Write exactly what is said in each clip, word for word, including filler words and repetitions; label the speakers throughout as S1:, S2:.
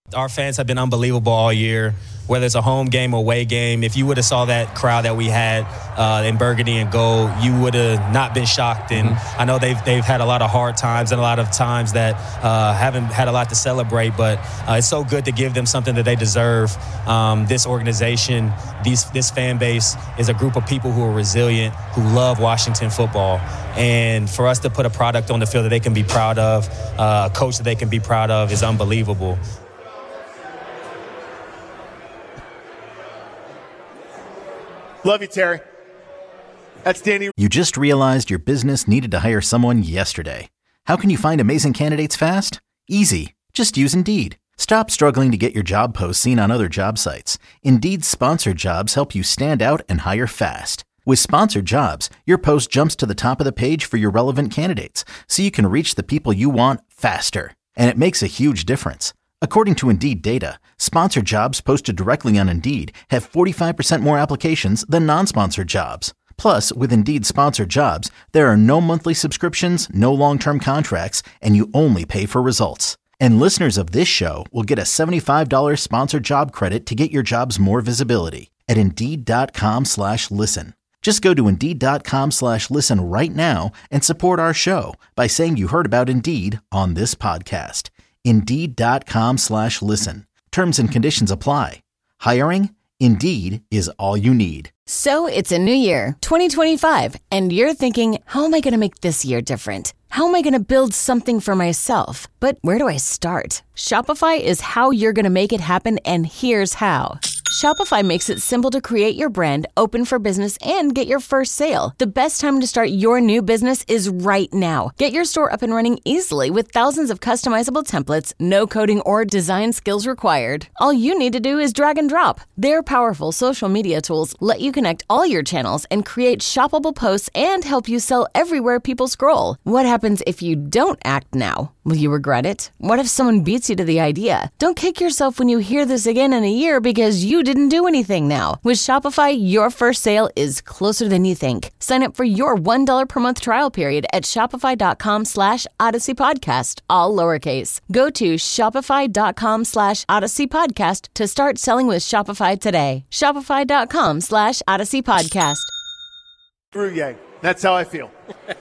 S1: Our fans have been unbelievable all year, whether it's a home game or away game. If you would have saw that crowd that we had uh, in burgundy and gold, you would have not been shocked. And mm-hmm. I know they've they've had a lot of hard times and a lot of times that uh, haven't had a lot to celebrate, but uh, it's so good to give them something that they deserve. Um, this organization, these, this fan base is a group of people who are resilient, who love Washington football. And for us to put a product on the field that they can be proud of, uh, a coach that they can be proud of is unbelievable.
S2: Love you, Terry. That's Danny.
S3: You just realized your business needed to hire someone yesterday. How can you find amazing candidates fast? Easy. Just use Indeed. Stop struggling to get your job posts seen on other job sites. Indeed's sponsored jobs help you stand out and hire fast. With sponsored jobs, your post jumps to the top of the page for your relevant candidates, so you can reach the people you want faster. And it makes a huge difference. According to Indeed data, sponsored jobs posted directly on Indeed have forty-five percent more applications than non-sponsored jobs. Plus, with Indeed sponsored jobs, there are no monthly subscriptions, no long-term contracts, and you only pay for results. And listeners of this show will get a seventy-five dollars sponsored job credit to get your jobs more visibility at Indeed.com slash listen. Just go to Indeed.com slash listen right now and support our show by saying you heard about Indeed on this podcast. Indeed.com slash listen. Terms and conditions apply. Hiring? Indeed is all you need.
S4: So it's a new year, twenty twenty-five, and you're thinking, how am I going to make this year different? How am I going to build something for myself? But where do I start? Shopify is how you're going to make it happen, and here's how. Shopify makes it simple to create your brand, open for business, and get your first sale. The best time to start your new business is right now. Get your store up and running easily with thousands of customizable templates, no coding or design skills required. All you need to do is drag and drop. Their powerful social media tools let you connect all your channels and create shoppable posts and help you sell everywhere people scroll. What happens if you don't act now? Will you regret it? What if someone beats you to the idea? Don't kick yourself when you hear this again in a year because you didn't do anything now. With Shopify, your first sale is closer than you think. Sign up for your one dollar per month trial period at shopify.com slash Odyssey Podcast, all lowercase. Go to shopify.com slash Odyssey Podcast to start selling with Shopify today. Shopify.com slash Odyssey Podcast.
S2: Screw Yang. That's how I feel.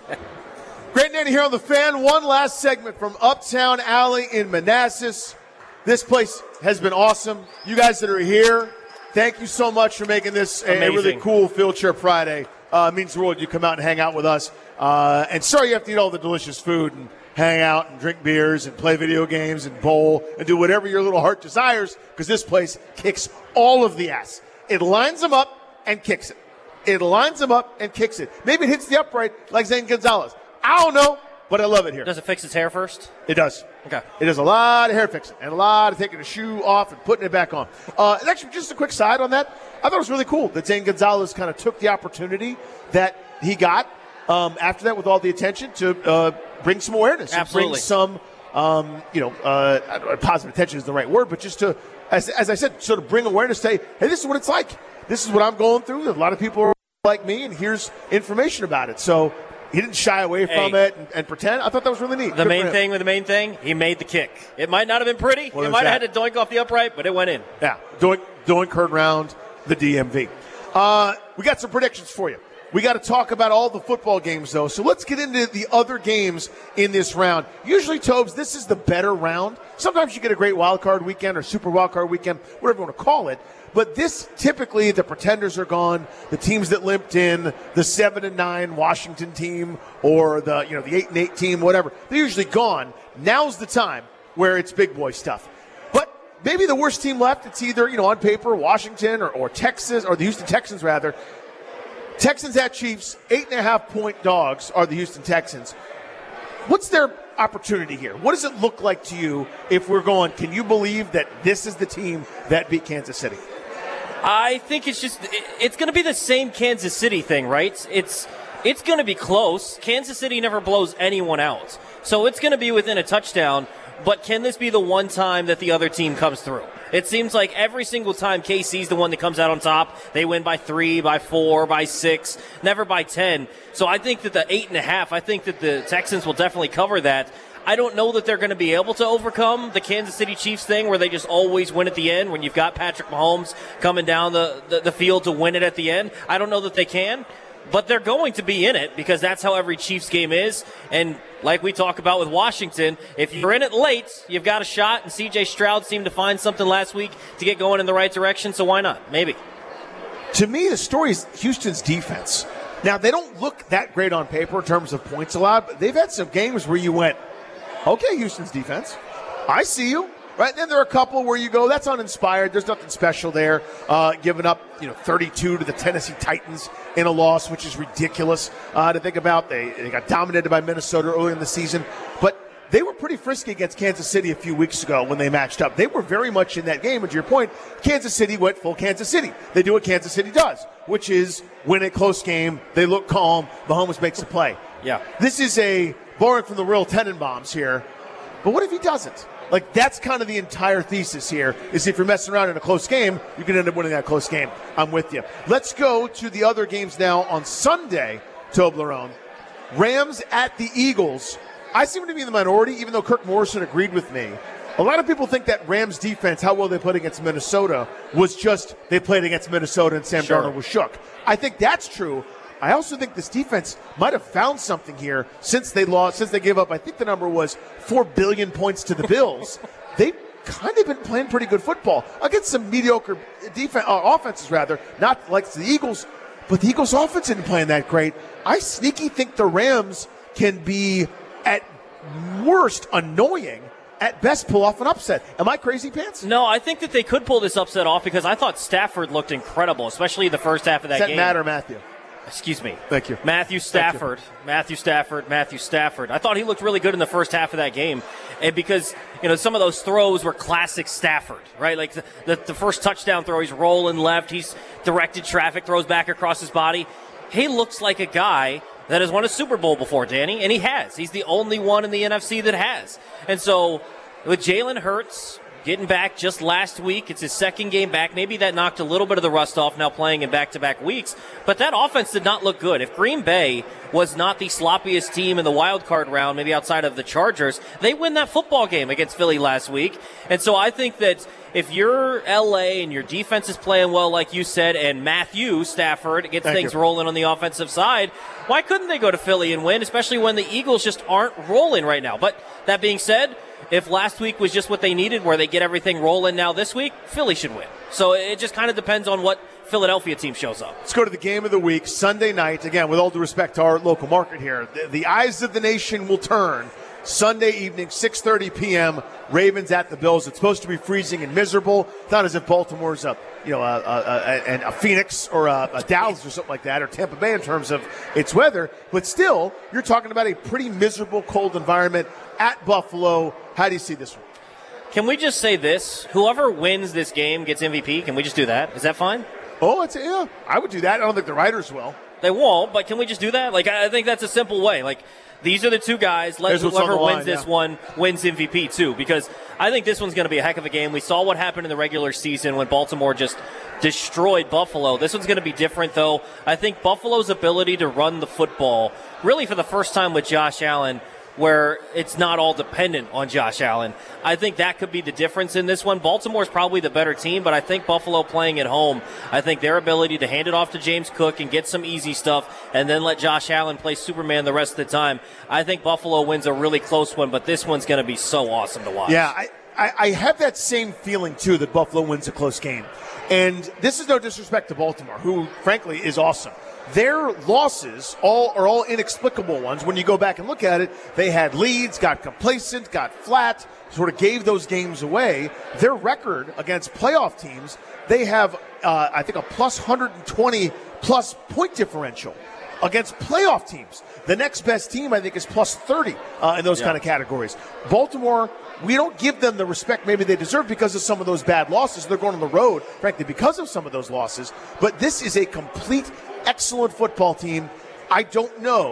S2: Great and Danny here on The Fan. One last segment from Uptown Alley in Manassas. This place has been awesome. You guys that are here, thank you so much for making this a, a really cool Field Trip Friday. Uh, it means the world you come out and hang out with us. Uh, and sorry you have to eat all the delicious food and hang out and drink beers and play video games and bowl and do whatever your little heart desires, because this place kicks all of the ass. It lines them up and kicks it. It lines them up and kicks it. Maybe it hits the upright like Zane Gonzalez. I don't know, but I love it here.
S5: Does it fix his hair first?
S2: It does.
S5: Okay.
S2: It does a lot of hair fixing and a lot of taking a shoe off and putting it back on. Uh, and actually, just a quick side on that, I thought it was really cool that Zane Gonzalez kind of took the opportunity that he got um, after that with all the attention to uh, bring some awareness.
S5: Absolutely.
S2: Bring some, um, you know, uh, positive attention is the right word, but just to, as, as I said, sort of bring awareness, say, hey, this is what it's like. This is what I'm going through. A lot of people are like me, and here's information about it. So he didn't shy away from hey, it and, and pretend. I thought that was really neat.
S5: The Good main thing with the main thing, he made the kick. It might not have been pretty. What it might that? have had to doink off the upright, but it went in.
S2: Yeah, doink, doink heard round the D M V. Uh, we got some predictions for you. We got to talk about all the football games, though. So let's get into the other games in this round. Usually, Tobes, this is the better round. Sometimes you get a great wild card weekend or super wild card weekend, whatever you want to call it. But this, typically, the pretenders are gone. The teams that limped in, the seven and nine Washington team, or the you know the eight and eight team, whatever, they're usually gone. Now's the time where it's big boy stuff. But maybe the worst team left, it's either you know on paper Washington or, or Texas or the Houston Texans rather. Texans at Chiefs, eight and a half point dogs are the Houston Texans. What's their opportunity here? What does it look like to you if we're going? Can you believe that this is the team that beat Kansas City?
S5: I think it's just it's going to be the same Kansas City thing, right? It's it's going to be close. Kansas City never blows anyone out. So it's going to be within a touchdown, but can this be the one time that the other team comes through? It seems like every single time K C's the one that comes out on top, they win by three, by four, by six, never by ten. So I think that the eight and a half, I think that the Texans will definitely cover that. I don't know that they're going to be able to overcome the Kansas City Chiefs thing where they just always win at the end when you've got Patrick Mahomes coming down the, the, the field to win it at the end. I don't know that they can, but they're going to be in it because that's how every Chiefs game is. And like we talk about with Washington, if you're in it late, you've got a shot, and C J Stroud seemed to find something last week to get going in the right direction, so why not? Maybe.
S2: To me, the story is Houston's defense. Now, they don't look that great on paper in terms of points allowed, but they've had some games where you went, okay, Houston's defense, I see you. Right, and then there are a couple where you go, that's uninspired. There's nothing special there. Uh, giving up, you know, thirty-two to the Tennessee Titans in a loss, which is ridiculous uh, to think about. They, they got dominated by Minnesota early in the season. But they were pretty frisky against Kansas City a few weeks ago when they matched up. They were very much in that game. And to your point, Kansas City went full Kansas City. They do what Kansas City does, which is win a close game. They look calm. Mahomes makes a play.
S5: Yeah.
S2: This is a borrowing from the real Tenenbaums here. But what if he doesn't? Like, that's kind of the entire thesis here, is if you're messing around in a close game, you can end up winning that close game. I'm with you. Let's go to the other games now on Sunday, Toblerone. Rams at the Eagles. I seem to be in the minority, even though Kirk Morrison agreed with me. A lot of people think that Rams defense, how well they played against Minnesota, was just they played against Minnesota and Sam
S5: Sure.
S2: Darnold was shook. I think that's true. I also think this defense might have found something here since they lost, since they gave up, I think the number was four billion points to the Bills. They've kind of been playing pretty good football against some mediocre defense, uh, offenses, rather, not like the Eagles, but the Eagles' offense isn't playing that great. I sneaky think the Rams can be, at worst, annoying. At best, pull off an upset. Am I crazy pants?
S5: No, I think that they could pull this upset off because I thought Stafford looked incredible, especially the first half of that
S2: Does that
S5: game.
S2: matter, Matthew?
S5: Excuse me.
S2: Thank you.
S5: Matthew Stafford. Matthew Stafford. Matthew Stafford. I thought he looked really good in the first half of that game. And because, you know, some of those throws were classic Stafford, right? Like the, the, the first touchdown throw, he's rolling left. He's directed traffic, throws back across his body. He looks like a guy that has won a Super Bowl before, Danny, and he has. He's the only one in the N F C that has. And so with Jalen Hurts getting back just last week, it's his second game back. Maybe that knocked a little bit of the rust off now playing in back-to-back weeks. But that offense did not look good. If Green Bay was not the sloppiest team in the wild card round, maybe outside of the Chargers, they win that football game against Philly last week. And so I think that if you're L A and your defense is playing well, like you said, and Matthew Stafford gets
S2: Thank
S5: things
S2: you.
S5: rolling on the offensive side, why couldn't they go to Philly and win, especially when the Eagles just aren't rolling right now? But that being said, if last week was just what they needed, where they get everything rolling now this week, Philly should win. So it just kind of depends on what Philadelphia team shows up.
S2: Let's go to the game of the week, Sunday night. Again, with all due respect to our local market here, the, the eyes of the nation will turn Sunday evening, six thirty p.m., Ravens at the Bills. It's supposed to be freezing and miserable. It's not as if Baltimore's a, you know, a, a, a, a Phoenix or a, a Dallas or something like that, or Tampa Bay in terms of its weather. But still, you're talking about a pretty miserable, cold environment at Buffalo. How do you see this one?
S5: Can we just say this? Whoever wins this game gets M V P. Can we just do that? Is that fine?
S2: Oh, it's, yeah, I would do that. I don't think the writers will.
S5: They won't, but can we just do that? Like, I think that's a simple way. Like, these are the two guys. Let
S2: Here's what's
S5: whoever
S2: on the line,
S5: wins this
S2: yeah.
S5: one wins M V P too, because I think this one's going to be a heck of a game. We saw what happened in the regular season when Baltimore just destroyed Buffalo. This one's going to be different, though. I think Buffalo's ability to run the football, really for the first time with Josh Allen, where it's not all dependent on Josh Allen. I think that could be the difference in this one. Baltimore's probably the better team, but I think Buffalo playing at home, I think their ability to hand it off to James Cook and get some easy stuff and then let Josh Allen play Superman the rest of the time, I think Buffalo wins a really close one, but this one's going to be so awesome to watch.
S2: Yeah, I, I, I have that same feeling, too, that Buffalo wins a close game. And this is no disrespect to Baltimore, who, frankly, is awesome. Their losses all are all inexplicable ones. When you go back and look at it, they had leads, got complacent, got flat, sort of gave those games away. Their record against playoff teams, they have, uh, I think, a plus one hundred twenty plus point differential against playoff teams. The next best team, I think, is plus thirty uh, in those
S5: yeah.
S2: kind of categories. Baltimore, we don't give them the respect maybe they deserve because of some of those bad losses. They're going on the road, frankly, because of some of those losses. But this is a complete excellent football team. I don't know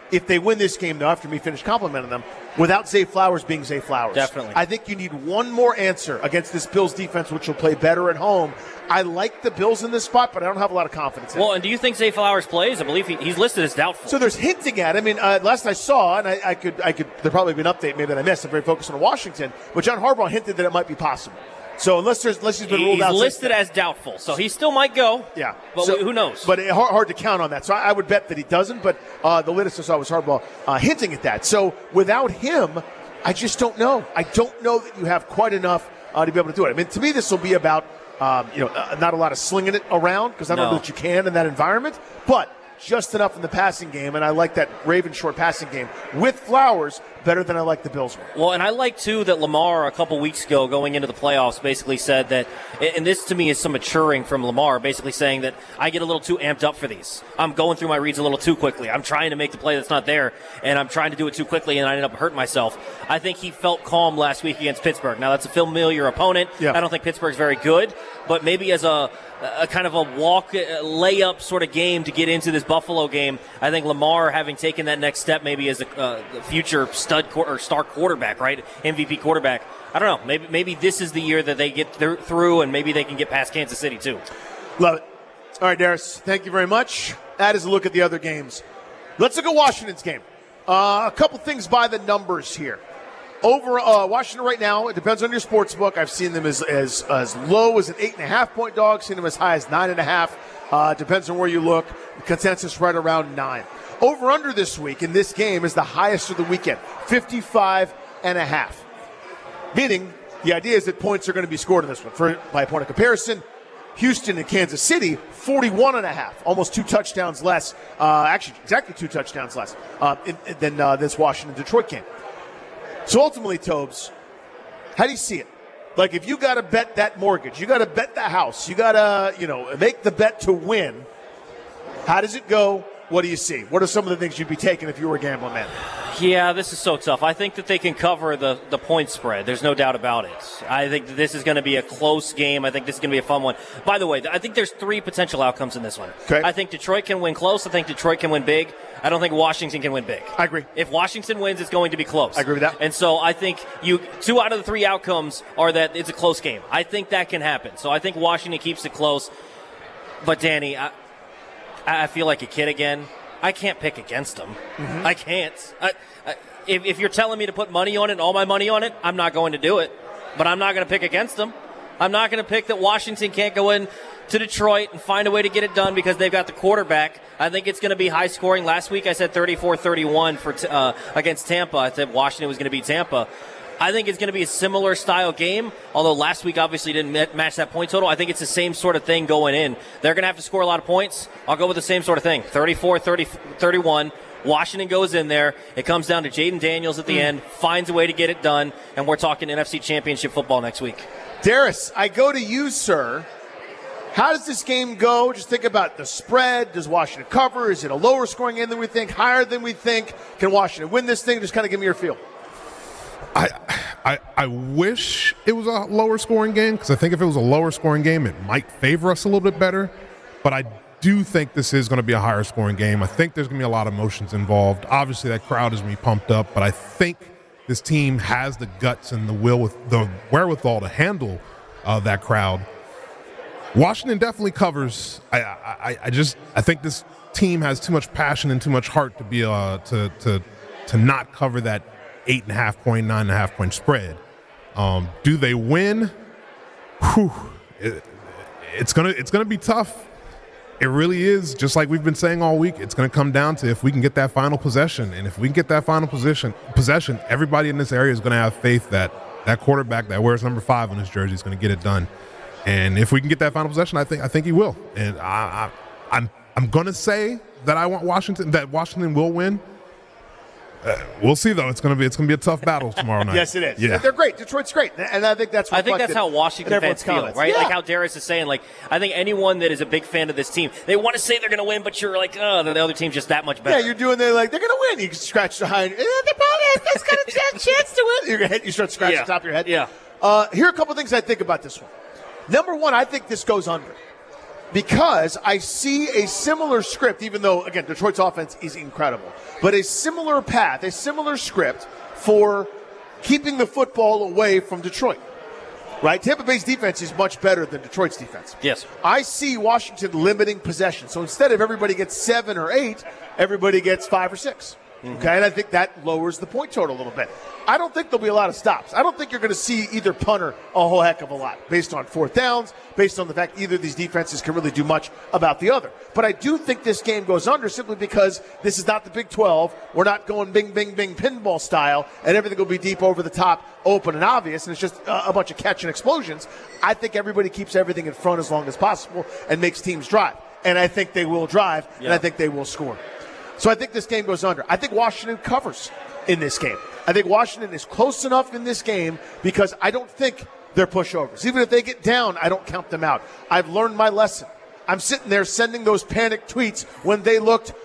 S2: if they win this game, though, after me finish complimenting them, without Zay Flowers being Zay Flowers.
S5: Definitely.
S2: I think you need one more answer against this Bills defense, which will play better at home. I like the Bills in this spot, but I don't have a lot of confidence in
S5: Well,
S2: it.
S5: and do you think Zay Flowers plays? I believe he, he's listed as doubtful.
S2: So there's hinting at. I mean, uh, last I saw, and I, I could, I could. There probably be an update maybe that I missed. I'm very focused on Washington, but John Harbaugh hinted that it might be possible. So unless there's, unless he's been ruled
S5: he's
S2: out,
S5: He's listed as doubtful, so he still might go.
S2: Yeah,
S5: but
S2: so,
S5: who knows?
S2: But it, hard, hard to count on that. So I, I would bet that he doesn't. But uh, the latest I saw was Harbaugh uh, hinting at that. So without him, I just don't know. I don't know that you have quite enough uh, to be able to do it. I mean, to me, this will be about um, you know uh, not a lot of slinging it around because I don't
S5: No.
S2: know that you can in that environment, but just enough in the passing game, and I like that Raven short passing game with Flowers better than I like the Bills one.
S5: Well, and I like, too, that Lamar a couple weeks ago going into the playoffs basically said that, and this to me is some maturing from Lamar, basically saying that I get a little too amped up for these. I'm going through my reads a little too quickly. I'm trying to make the play that's not there, and I'm trying to do it too quickly, and I end up hurting myself. I think he felt calm last week against Pittsburgh. Now, that's a familiar opponent.
S2: Yeah.
S5: I don't think Pittsburgh's very good, but maybe as a a kind of a walk, a layup sort of game to get into this Buffalo game. I think Lamar, having taken that next step, maybe as a uh, future stud qu- or star quarterback, right, M V P quarterback. I don't know. Maybe maybe this is the year that they get th- through, and maybe they can get past Kansas City too.
S2: Love it. All right, Darius, thank you very much. That is a look at the other games. Let's look at Washington's game. Uh, a couple things by the numbers here. Over uh, Washington right now, it depends on your sports book. I've seen them as as, as low as an eight and a half point dog, seen them as high as nine and a half. Uh, depends on where you look. The consensus right around nine. Over under this week in this game is the highest of the weekend, fifty-five and a half. Meaning the idea is that points are going to be scored in this one. For by a point of comparison, Houston and Kansas City, forty-one and a half, almost two touchdowns less. Uh, actually, exactly two touchdowns less uh, in, in, than uh, this Washington-Detroit game. So ultimately, Tobes, how do you see it? Like, if you got to bet that mortgage, you got to bet the house, you got to, you know, make the bet to win, how does it go? What do you see? What are some of the things you'd be taking if you were a gambling man?
S5: Yeah, this is so tough. I think that they can cover the, the point spread. There's no doubt about it. I think that this is going to be a close game. I think this is going to be a fun one. By the way, I think there's three potential outcomes in this one.
S2: Okay.
S5: I think Detroit can win close. I think Detroit can win big. I don't think Washington can win big.
S2: I agree.
S5: If Washington wins, it's going to be close.
S2: I agree with that.
S5: And so I think you two out of the three outcomes are that it's a close game. I think that can happen. So I think Washington keeps it close. But, Danny, I, I feel like a kid again. I can't pick against them. Mm-hmm. I can't. I, I, if, if you're telling me to put money on it and all my money on it, I'm not going to do it. But I'm not going to pick against them. I'm not going to pick that Washington can't go in to Detroit and find a way to get it done because they've got the quarterback. I think it's going to be high scoring. Last week I said thirty-four thirty-one for t- uh, against Tampa. I said Washington was going to beat Tampa. I think it's going to be a similar style game, although last week obviously didn't match that point total. I think it's the same sort of thing going in. They're going to have to score a lot of points. I'll go with the same sort of thing, thirty-four thirty, thirty-one. Washington goes in there. It comes down to Jaden Daniels at the mm. end, finds a way to get it done, and we're talking N F C Championship football next week.
S2: Darius, I go to you, sir. How does this game go? Just think about the spread. Does Washington cover? Is it a lower scoring game than we think, higher than we think? Can Washington win this thing? Just kind of give me your feel.
S6: I, I I wish it was a lower scoring game because I think if it was a lower scoring game, it might favor us a little bit better. But I do think this is going to be a higher scoring game. I think there's going to be a lot of emotions involved. Obviously, that crowd is going to be pumped up, but I think this team has the guts and the will, with the wherewithal to handle uh, that crowd. Washington definitely covers. I, I I just I think this team has too much passion and too much heart to be uh to to to not cover that eight and a half point, nine and a half point spread. Um, do they win? Whew, it, it's gonna it's gonna be tough. It really is. Just like we've been saying all week, it's gonna come down to if we can get that final possession, and if we can get that final position possession, everybody in this area is gonna have faith that that quarterback that wears number five on his jersey is gonna get it done. And if we can get that final possession, I think I think he will. And I, I, I'm I'm gonna say that I want Washington that Washington will win. Uh, we'll see though. It's gonna be it's gonna be a tough battle tomorrow night.
S2: Yes, it is.
S6: Yeah,
S2: they're great. Detroit's great, and I think that's
S5: I think that's how Washington fans feel,
S2: comments.
S5: right?
S2: Yeah.
S5: Like how Darius is saying. Like I think anyone that is a big fan of this team, they want to say they're gonna win, but you're like, oh, the other team's just that much better.
S2: Yeah, you're doing. They're like they're gonna win. You can scratch the high. Eh, they probably has got a chance, chance to win. Your head, you start scratching
S5: yeah.
S2: the top of your head.
S5: Yeah.
S2: Uh, here are a couple things I think about this one. Number one, I think this goes under. because I see a similar script, even though, again, Detroit's offense is incredible, but a similar path, a similar script for keeping the football away from Detroit. Right? Tampa Bay's defense is much better than Detroit's defense.
S5: Yes.
S2: I see Washington limiting possession. So instead of everybody gets seven or eight, everybody gets five or six. Mm-hmm. Okay, and I think that lowers the point total a little bit. I don't think there'll be a lot of stops. I don't think you're going to see either punter a whole heck of a lot based on fourth downs, based on the fact either of these defenses can really do much about the other. But I do think this game goes under simply because this is not the Big twelve. We're not going bing, bing, bing pinball style, and everything will be deep over the top, open and obvious, and it's just a, a bunch of catch and explosions. I think everybody keeps everything in front as long as possible and makes teams drive. And I think they will drive, yeah. and I think they will score. So I think this game goes under. I think Washington covers in this game. I think Washington is close enough in this game because I don't think they're pushovers. Even if they get down, I don't count them out. I've learned my lesson. I'm sitting there sending those panic tweets when they looked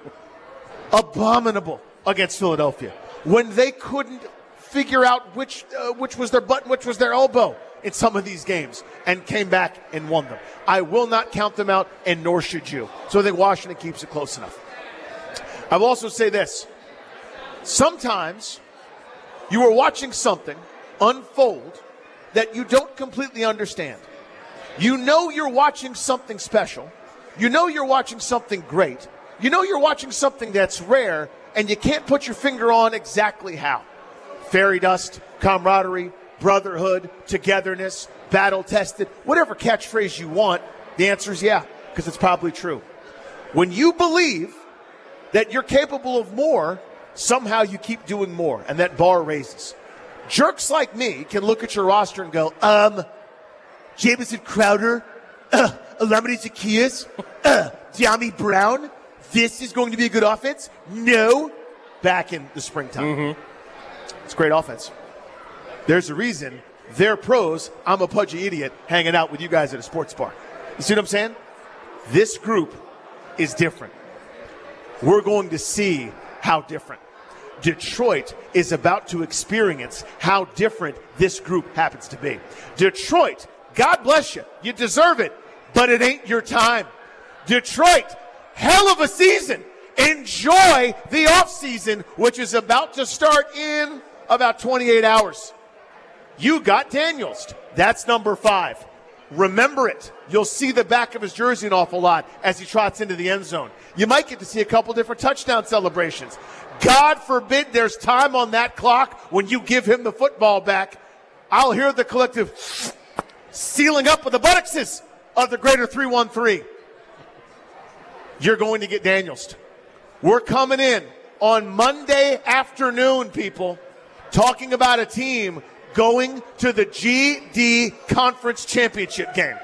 S2: abominable against Philadelphia, when they couldn't figure out which uh, which was their button, which was their elbow in some of these games, and came back and won them. I will not count them out, and nor should you. So I think Washington keeps it close enough. I will also say this. Sometimes you are watching something unfold that you don't completely understand. You know you're watching something special. You know you're watching something great. You know you're watching something that's rare, and you can't put your finger on exactly how. Fairy dust, camaraderie, brotherhood, togetherness, battle-tested, whatever catchphrase you want, the answer is yeah, because it's probably true. When you believe that you're capable of more, somehow you keep doing more, and that bar raises. Jerks like me can look at your roster and go, um, Jamison Crowder, uh, Alameda Zacchaeus, uh, De'Ami Brown, this is going to be a good offense? No. Back in the springtime. Mm-hmm. It's a great offense. There's a reason they're pros. I'm a pudgy idiot hanging out with you guys at a sports bar. You see what I'm saying? This group is different. We're going to see how different. Detroit is about to experience how different this group happens to be. Detroit, God bless you. You deserve it, but it ain't your time. Detroit, hell of a season. Enjoy the offseason, which is about to start in about twenty-eight hours. You got Daniels. That's number five. Remember it. You'll see the back of his jersey an awful lot as he trots into the end zone. You might get to see a couple different touchdown celebrations. God forbid there's time on that clock when you give him the football back. I'll hear the collective sealing up with the buttocks of the greater three one three. You're going to get Daniels. We're coming in on Monday afternoon, people, talking about a team going to the G D Conference Championship game.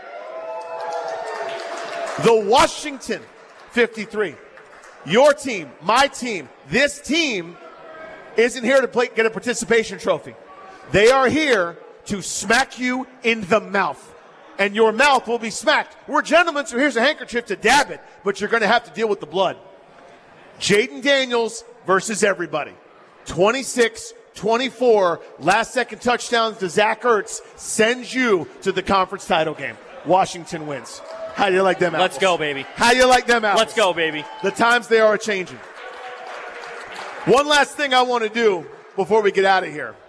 S2: The Washington fifty-three. Your team, my team, this team isn't here to play, get a participation trophy. They are here to smack you in the mouth. And your mouth will be smacked. We're gentlemen, so here's a handkerchief to dab it, but you're going to have to deal with the blood. Jaden Daniels versus everybody. twenty-six twenty-four, last second touchdowns to Zach Ertz sends you to the conference title game. Washington wins. How do you like them apples?
S5: Let's go, baby.
S2: How do you like them apples?
S5: Let's go, baby.
S2: The times they are changing. One last thing I want to do before we get out of here.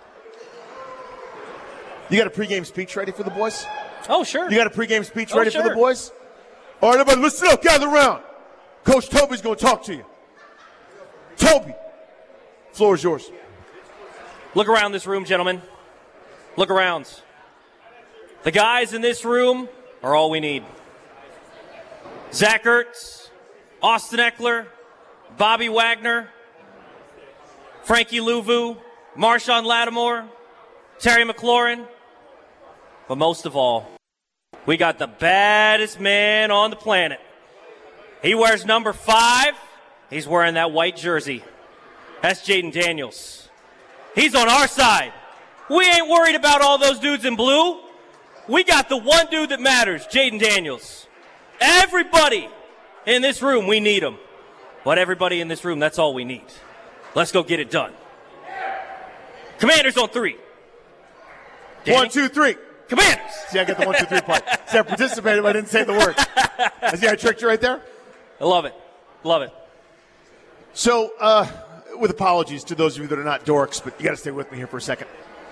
S2: You got a pregame speech ready for the boys?
S5: Oh, sure.
S2: You got a pregame speech
S5: oh,
S2: ready
S5: sure.
S2: for the boys? All right, everybody, listen up. Gather around. Coach Toby's going to talk to you. Toby, floor is yours.
S5: Look around this room, gentlemen. Look around. The guys in this room are all we need. Zach Ertz, Austin Eckler, Bobby Wagner, Frankie Louvu, Marshawn Lattimore, Terry McLaurin. But most of all, we got the baddest man on the planet. He wears number five. He's wearing that white jersey. That's Jaden Daniels. He's on our side. We ain't worried about all those dudes in blue. We got the one dude that matters, Jaden Daniels. Everybody in this room, we need him. But everybody in this room, that's all we need. Let's go get it done. Commanders on three. Danny?
S2: One, two, three.
S5: Commanders.
S2: See, I got the one, two, three part. See, I participated, but I didn't say the word. See, I tricked you right there?
S5: I love it. Love it.
S2: So, uh, with apologies to those of you that are not dorks, but you got to stay with me here for a second.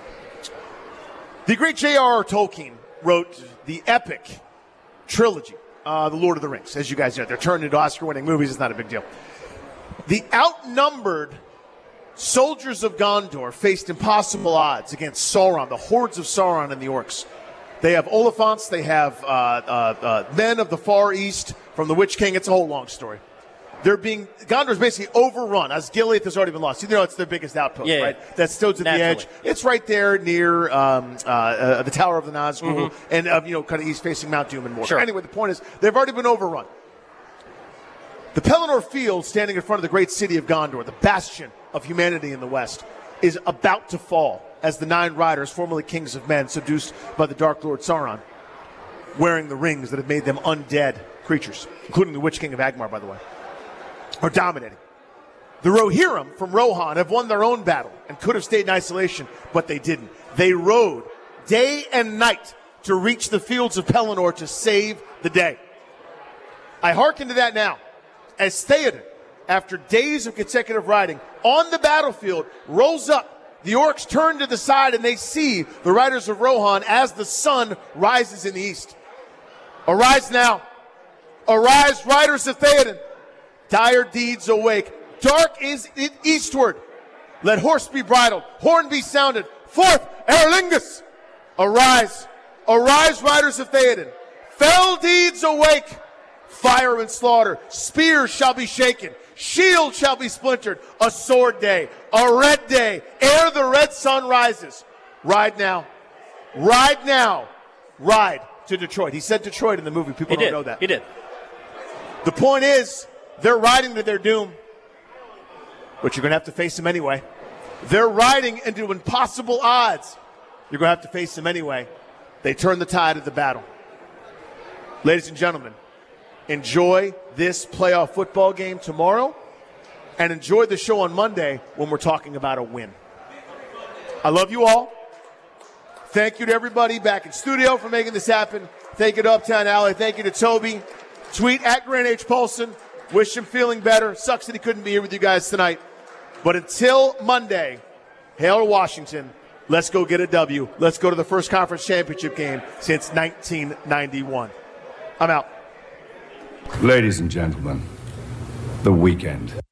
S2: The great J R R Tolkien wrote the epic trilogy, uh, The Lord of the Rings. As you guys know, they're turned into Oscar-winning movies. It's not a big deal. The outnumbered soldiers of Gondor faced impossible odds against Sauron, the hordes of Sauron and the orcs. They have Oliphants. They have uh, uh, uh, men of the Far East from the Witch King. It's a whole long story. They're being Gondor's basically overrun. Osgiliath has already been lost. You know, it's their biggest outpost,
S5: yeah,
S2: right?
S5: Yeah.
S2: That stood at the edge. It's right there near um, uh, uh, the Tower of the Nazgul mm-hmm. and uh, you know, kind of east facing Mount Doom and more.
S5: Sure.
S2: Anyway, the point is they've already been overrun. The Pelennor Field, standing in front of the great city of Gondor, the bastion of humanity in the West, is about to fall as the Nine Riders, formerly kings of men, seduced by the Dark Lord Sauron, wearing the rings that have made them undead creatures, including the Witch King of Agmar, by the way, are dominating. The Rohirrim from Rohan have won their own battle and could have stayed in isolation, but they didn't. They rode day and night to reach the fields of Pelennor to save the day. I hearken to that now, as Theoden, after days of consecutive riding, on the battlefield, rolls up. The orcs turn to the side and they see the riders of Rohan as the sun rises in the east. Arise now. Arise, riders of Theoden. Dire deeds awake. Dark is it eastward. Let horse be bridled. Horn be sounded. Forth, Erlingus. Arise. Arise, riders of Theoden. Fell deeds awake. Fire and slaughter. Spears shall be shaken. Shield shall be splintered. A sword day. A red day. Ere the red sun rises. Ride now. Ride now. Ride to Detroit. He said Detroit in the movie. People
S5: he
S2: don't
S5: did.
S2: know that.
S5: He did.
S2: The point is, they're riding to their doom. But you're going to have to face them anyway. They're riding into impossible odds. You're going to have to face them anyway. They turn the tide of the battle. Ladies and gentlemen, enjoy this playoff football game tomorrow and enjoy the show on Monday when we're talking about a win. I love you all. Thank you to everybody back in studio for making this happen. Thank you to Uptown Alley. Thank you to Toby. Tweet at Grant H. Paulson. Wish him feeling better. Sucks that he couldn't be here with you guys tonight. But until Monday, hail to Washington. Let's go get a W. Let's go to the first conference championship game since nineteen ninety-one. I'm out.
S7: Ladies and gentlemen, the weekend.